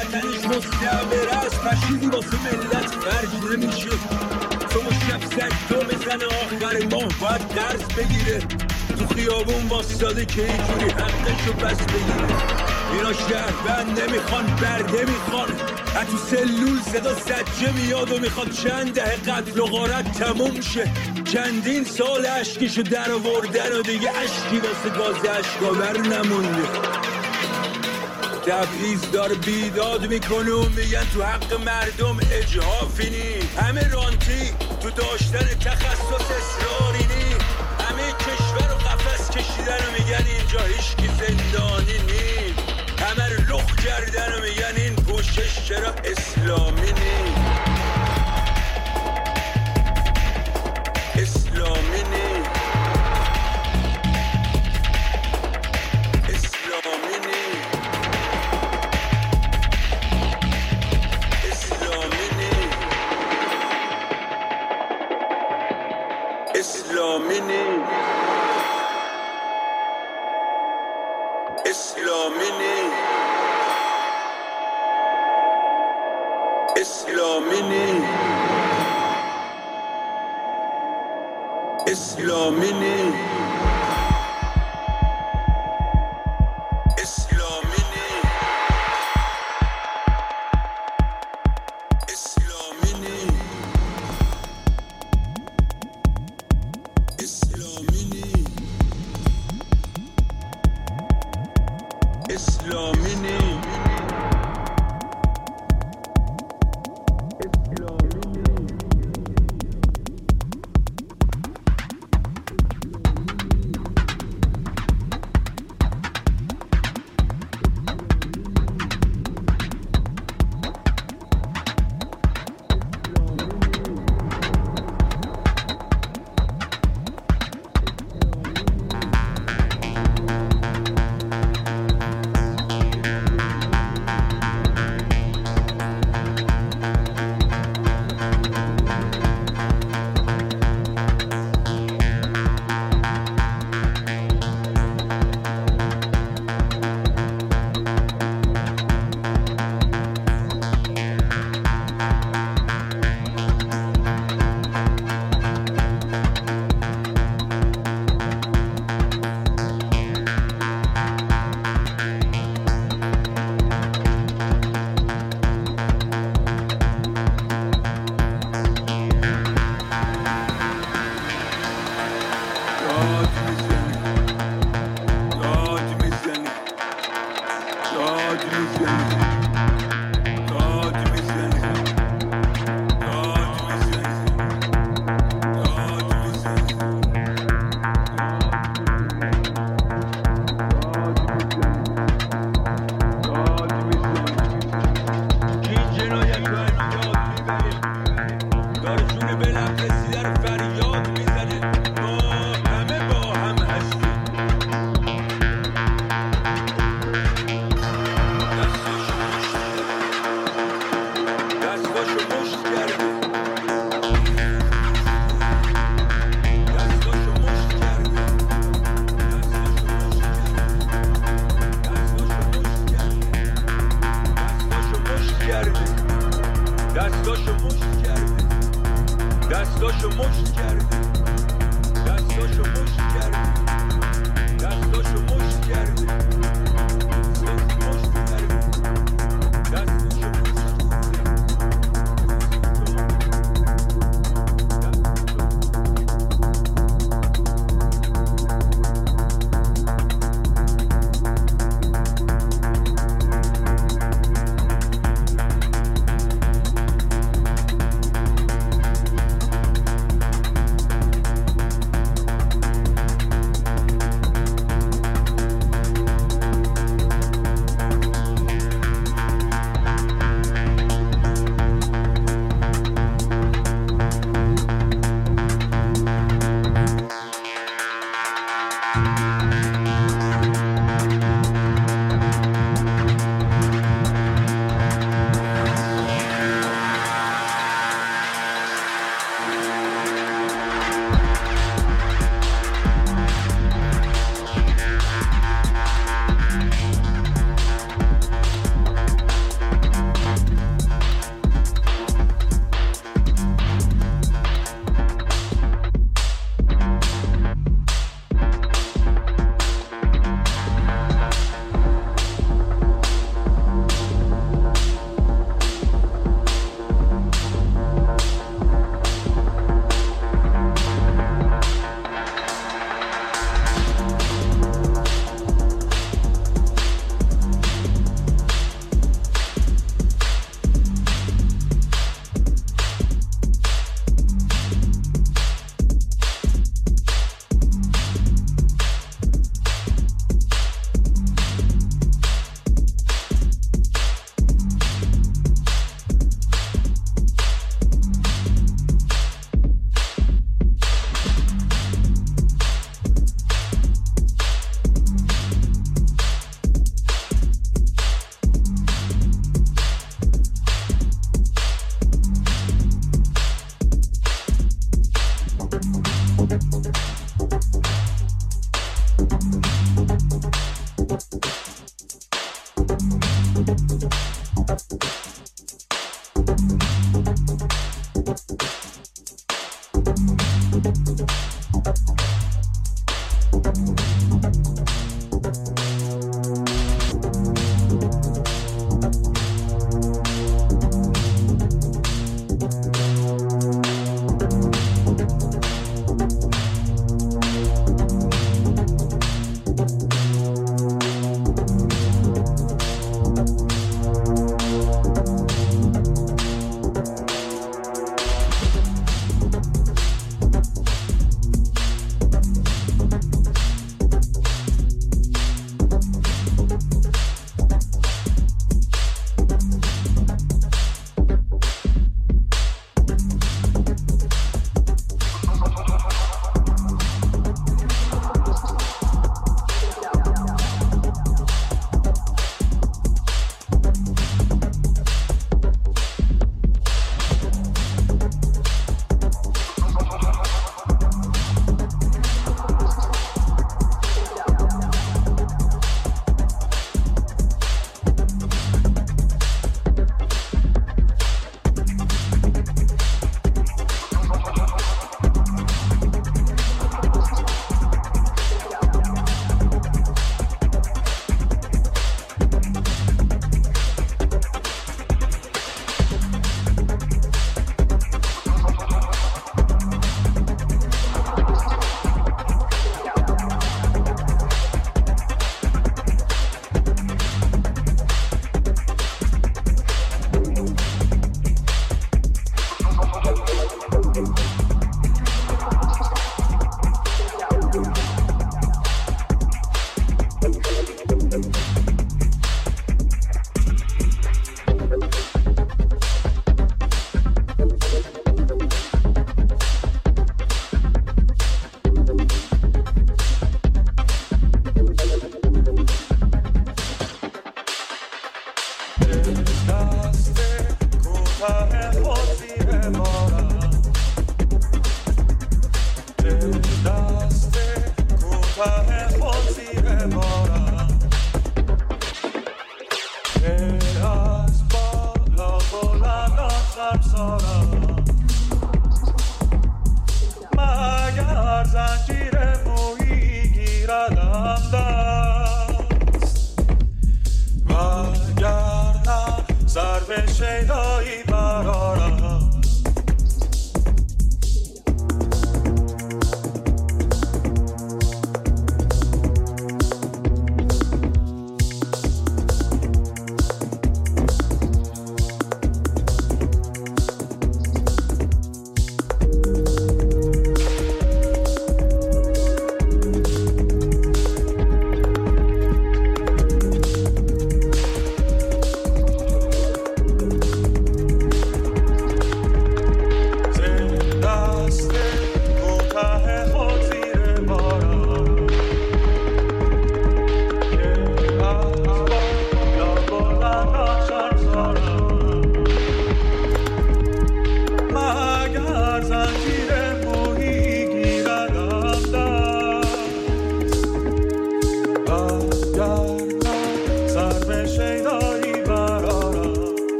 وطنش مستعمره است پشیدی واسه ملت خرج نمیشه تو شب سگ تو بزنه آخر ماه باید قرض بگیره تو خیابون باستاده که اینجوری حقشو پس بگیره اینا شهروند نمیخوان برده میخوان تو سلول صدا سجه میاد و میخواد چند دهه قتل و غارت تموم شه چندین سال عشقشو در آوردن و دیگه عشقی واسه گاز عشقاور نمونده تبعیض داره بیداد میکنه و میگن تو حق مردم اجحافی نی همه رانتی تو داشتن تخصص اصراری نی همه کشور و قفس کشیدن و میگن اینجا هیچکی زندانی نی همه رو لخ کردن و میگن این پوشش چرا اسلامی نی اسلامی نی اسلامی نی اسلامی نی اسلامی نی اسلامی نی اسلامی نی اسلامی نی اسلامی نی اسلامی نی اسلامی نی اسلامی نی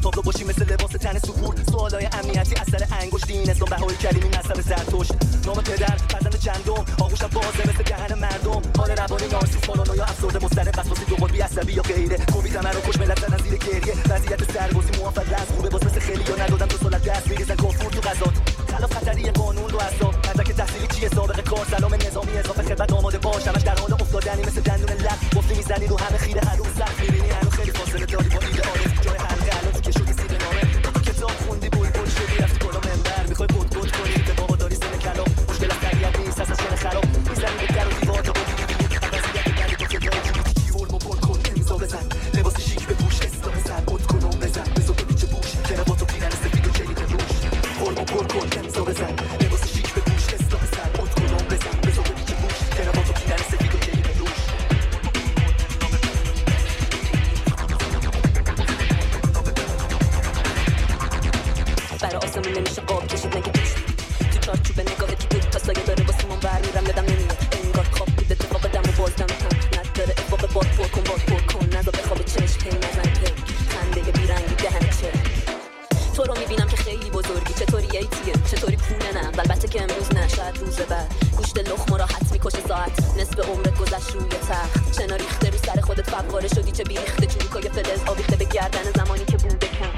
تابلو باشی مثل لباس تن سپور. سوالای امنیتی اثر انگشت این اسلام بهایی کریمی مذهب زرتشت. نام پدر فرزند چندم آغوشم بازه مثل دهن مردم. حال روانی نارسیس پارانویا افسرده مضطرب وسواسی دوبار بی عصبی یا غیره. کوبی تمر رو کش ملت زدن زیر گریه. وضعیت سربازی موافق از خوبه باز مثل خیلی یا ندادم تو سالت دست میریزن کافور تو غذات. خلاف خطری قانون رو حساب مدرک تحصیلی چیه سابقه کار سلام نظامی اضافه خدمت آماده باش. همش در حال افتادنی مثل دندون لب. گفتی میزنی رو همه خیره هر روز سخت میبینی هنوز خیلی فاصله داری با ایدئال. جای حلقه الان تو که شدی سیب نامه. تو کتاب خوندی بلبل شدی رفتی بالا منبر. میخوای بود کنی به بابا داری سن کلام. مشکل از تربیت نیست از شن خراب. میزنی به در و دیوار تا ببینی وضعیت گندی تو که جای جوری فرم و پر کن امضا بزن. لباس شیک بپوش اسلام سر بود کن و بزن. بزو تو بیچ بوش کراوات و پیرن سفید و کلید روش. فرم و پر کن امضا بزن. لباس شیک بپوش اسلام سر بود کن و بزن. بزو تو بیچ بوش کراوات و پیرن سفید و کلید روش. برای آسمون نمیشه قاب کشید نگه دوست. تو چارچوب نگاه که بود تا سایه داره واسه من برمیرم یادم نمیاد. انگار خواب بود اتفاق دم و باز نمیتم. نداره اتفاق باد پر کن نزا بخواب چشم پی نزن پی. خنده بیرنگی دهنه چه تو رو میبینم که خیلی بزرگی. چطوری ایتیه چطوری پونه نه. البته که امروز نه شاید روز بعد. گوشت لخم راحت میکشه ساعت. نصف عمرت گذشت روی تخت. چنا ریخته رو سر خودت فقاره شدی چه بیریخته چونکای فلز آویخته به گردن زمانی که بوده کم.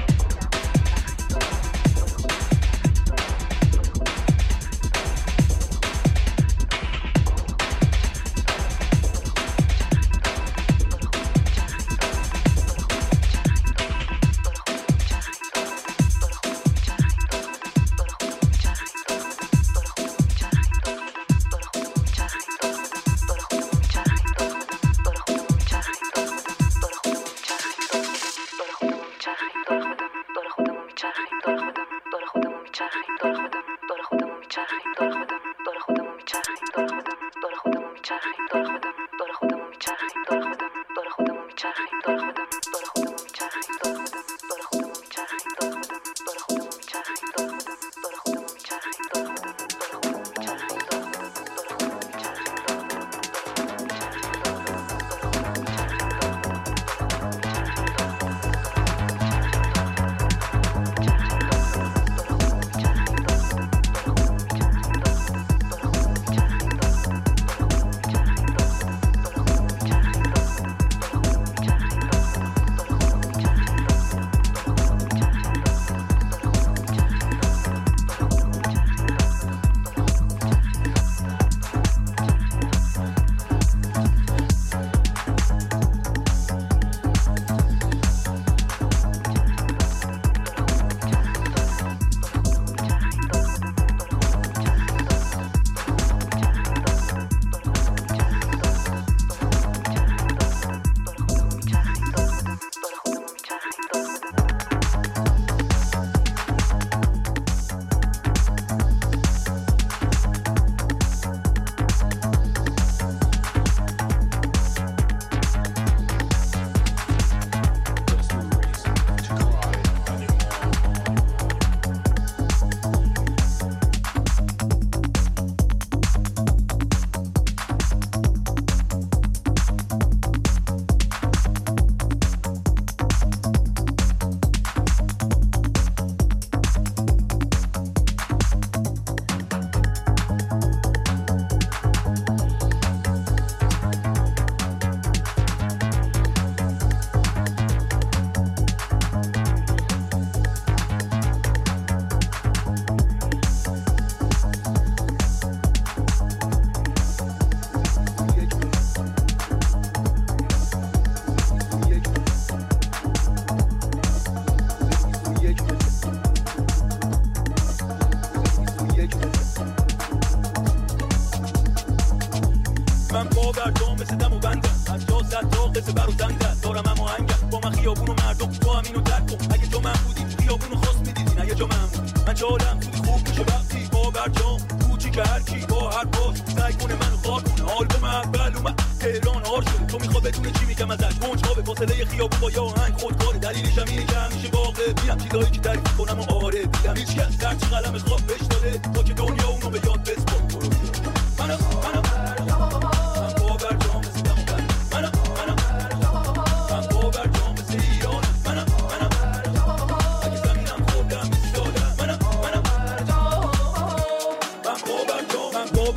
من باوردام مثل دم و بندم از جا زد تا قصه برو زنده دارم اما هنگم با من خیابون و مردم تو هم اینو درک کن. اگه جا من بودی خیابون رو خواست میدیدین. اگه جا من بود من چالم زودی خوب میشه وقتی باوردام کوچی که هرکی با هر باز سعی کنه منو خوار کنه. آلبوم اول اومد تهران هار شده تو میخوا بدونه چی میگم ازش. گنجها به فاصله خیابون با یه آهنگ خودکاره. دلیلش هم اینه که همیشه واقع بیرم چیزایی که تعریف کنم و آره دیدم هیچ کس درچی قلم خواب بهش داده تا که دنیا اونو به یاد بسپار. منم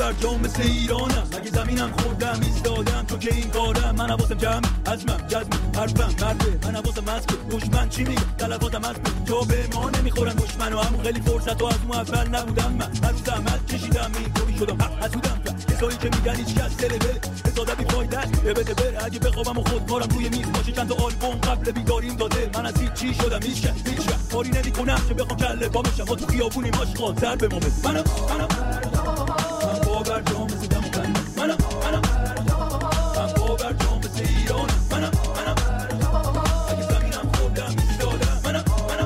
بر جام مثل ایرانم مگه زمینم خوردم ایستادم تو که این کارم من حواسم جمع عزمم جزمم حرفم مرده من حواسم مسکه دشمن چی میگه تلفاتم از جا به ما نمیخورن دشمن و همون خیلی فرصت و از اون اول نبودم من هر روز زحمت کشیدم اینطوری شدم حسودم کسایی که میگن هیچ کس دل بره حسادت بی‌فایده است بده بره اگه بخوابم و خودکارم روی میز باشه چند تا آلبوم قبل بیداریم داده من از هیچ چی شدم هیچ کاری نمی‌کنم که بخوام کله پا بشم تو خیابونی ماشقال سر به ما بس منم باور جام زدم منم باور جام مثل ایران منم اگه زمینم خوردم ایستادم منم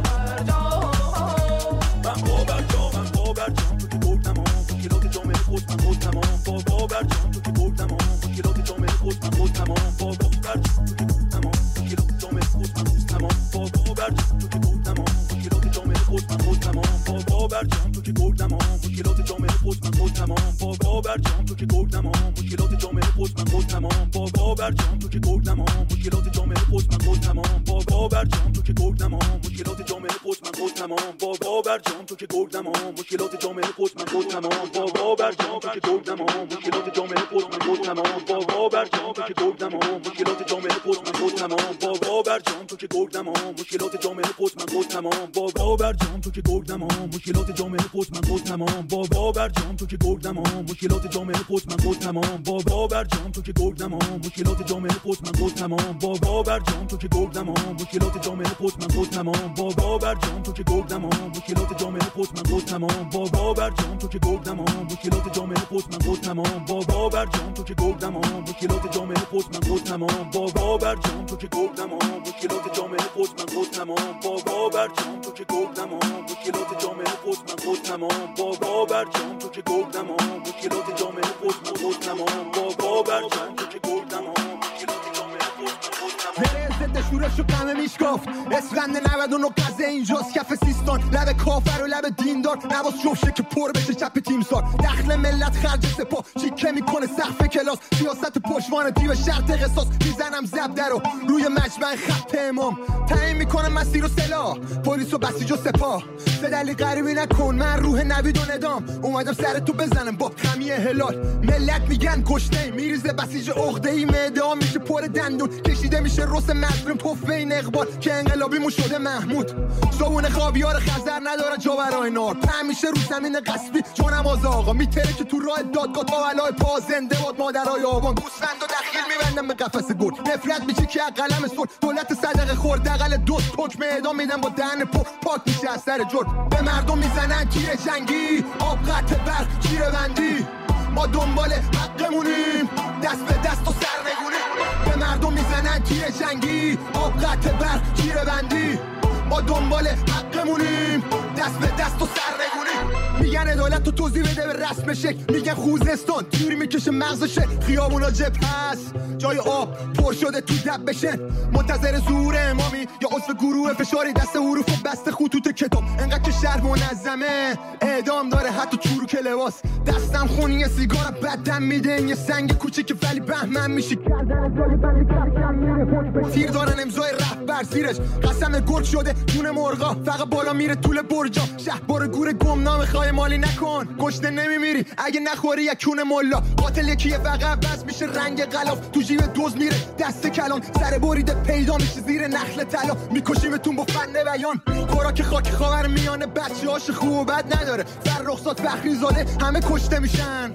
باور جام تو که بردم مشکلات جامعه خود من خود تمام باور جام تو که بردم مشکلات جامعه خود من خود تمام باور جام تو که بردم مشکلات جامعه خود من خود تمام باور جام تو که بردم مشکلات جامعه خود من خود تمام باور جام تو که بردم مشکلات جامعه خود من خود تمام باور جام تو که بردم مشکلات جامعه خود من خود تمام باور جام تو که بردم مشکلات جامعه خود من خود تمام باور جام تو که بردم مشکلات جامعه خود من خود تمام باور جام تو که بردم مشکلات جامعه خود من خود تمام باور جام تو که بردم مشکلات جامعه خود من خود تمام باور جام تو که بردم مشکلات جامعه خود من خود تمام باور جام تو که بردم مشکلات جامعه خود من خود تمام باور جام تو که بردم مشکلات جامعه خود من خود تمام باور جام تو که بردم مشکلات جامعه خود من خود تمام باور جام تو که بردم مشکلات جامعه خود من خود تمام باور جام تو که بردم مشکلات جامعه خود من خود تمام باور جام تو که بردم مشکلات جامعه خود من خود تمام باور جام تو که بردم مشکلات جامعه خود من خود تمام باور جام تو که بردم مشکلات جامعه خود من خود تمام باور جام تو که بردم مشکلات جامعه خود من خود تمام باور جام تو که بردم مشکلات جامعه خود من خود تمام باور جام تو که بردم مشکلات جامعه خود من خود تمام باور جام تو که بردم مشکلات جامعه خود من خود تمام ضد شورش و قمه میشکافت اسفند 99 قضیه اینجاست کف سیستان لب کافر و لب دیندار نواز جوشه که پر بشه چپ تیمسار دخل ملت خرج سپاه چیکه میکنه سقف کلاس سیاست پشوان دیو شرط قصاص میزنم زبده رو روی مجمع خط امام تعیین میکنم مسیر و سلاح پلیس و بسیج و سپاه به دلیل غریبی نکن من روح نوید و ندام اومدم سر تو بزنم با خمی هلال ملت میگن کشته میریزه بسیج عقده‌ای معده میشه پر دندون کشیده میشه رس مظلوم توفه این اقبال که انقلابیمون شده محمود صابون خاویار خزر نداره جا برای نار پهن میشه رو زمین قصبی جونم از آقا میتره که تو راه دادگاه تا علای پا زنده باد مادرای آبان گوسفند و دخیل میبندم به قفس گرگ نفرت میشه که قلم سر دولت صدقه خورد دقل دوست حکم اعدام میدن با دهن پاک میشه از سر جرم به مردم میزنن تیر جنگی آب قطع برق چیره بندی ما دنبال حقمونیم دست به دست و سرنگونیم به مردم میزنن تیر جنگی آب قطع برق چیره بندی ما دنبال حقمونیم دست به دست و سرنگونیم میگن عدالت تو توضیح بده به رسم شکل میگن خوزستان تیوری میکشه مغزشه خیابونا جبهه هست جای آب پر شده تو دب بشن منتظر ظهور امامی یا عضو گروه فشاری دست حروف و بسته خطوط کتاب انقدر که شهر منظمه اعدام داره حتی چروک لباس دستم خونی سیگار بدم میده این یه سنگ کوچیک ولی بهمن میشه کردن جای بندی کردن میره تیر دارن امضای رهبر زیرش قسم گرگ شده جون مرغا فقط بالا میره طول برجا شهبار گور گمنام خواهی مالی نکن گشنه نمیمیری اگه نخوری یک کون ملا قاتل یکیه فقط بس میشه رنگ غلاف تو جیب دوز میره دست کلان سر بریده پیدا میشه زیر نخل طلا میکشیمتون با فن بیان خوراک خاک خاور میانه بچه‌هاش خوب و بد نداره فرخزاد فخری زاده همه کشته میشن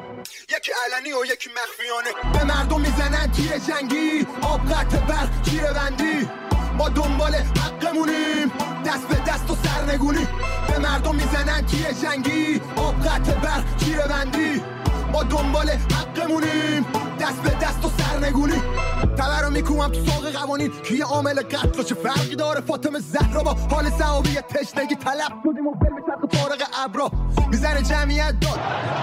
یکی علنی و یکی مخفیانه به مردم میزنن تیر جنگی آب قطع برق چیره بندی ما دنبال حقمونیم دست به دست و سرنگونی به مردم میزنن تیر جنگی آب قطع برق چیره بندی ما دنبال حقمونیم دست به دست و سرنگونی تبرو میکنم تو ساق قوانین که یه عامل قتل چه فرقی داره فاطمه زهرا با حال صحابی تشنگی طلب شدیم و فیلم چرخ طارق ابرا میزنه جمعیت داد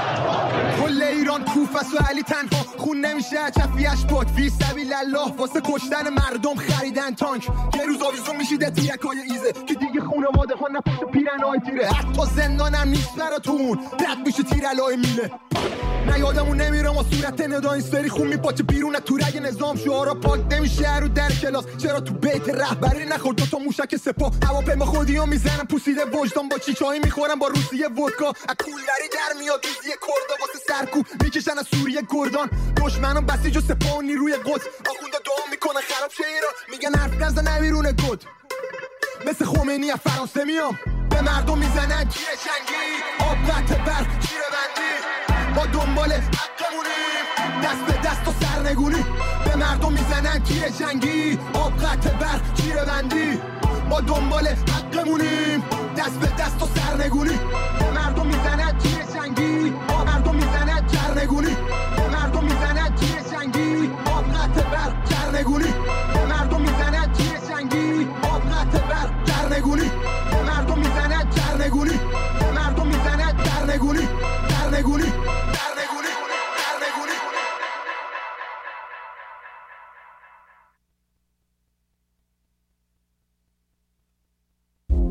کل ایران کوفس و علی تنها خون نمیشه چفیش پاک فی سبیل الله واسه کشتن مردم خریدن تانک یه روز آویزون میشیده تیرکای ایزه که دیگه خون خانواده ها نفس پیرنای تیره، حتی زندانم نیست براتون رد میشه تیر علای میله. نه یادمون نمیره ما صورت ندا اینستری خون میپاچه بیرون تو رگ نظام، شعارا پاک نمیشه رو در کلاس. چرا تو بیت رهبری نخورد دوتا موشک سپاه، هواپیما خودیو میزنم پوسیده وجدان، با چیچایی میخورم با روسیه ودکا، از کولری در میاد روزی کردا واسه سرکوب میکشن از سوریه گردان. دشمنم بسیج و سپاه و نیروی قدس، آخوندا دعا میکنه خراب شه ایران، میگن حرف نزن بیرون گد. مثل خمینی از فرانسه میام به مردم میزنن گیر جنگی، آب قطع برق گیره بندی، ما دنبال حقمونیم دست به دست و سرنگونی. به مردم میزنن گیر جنگی، آب قطع برق گیره بندی، ما دنبال حقمونیم دست به دست و سرنگونی. به مردم میزنن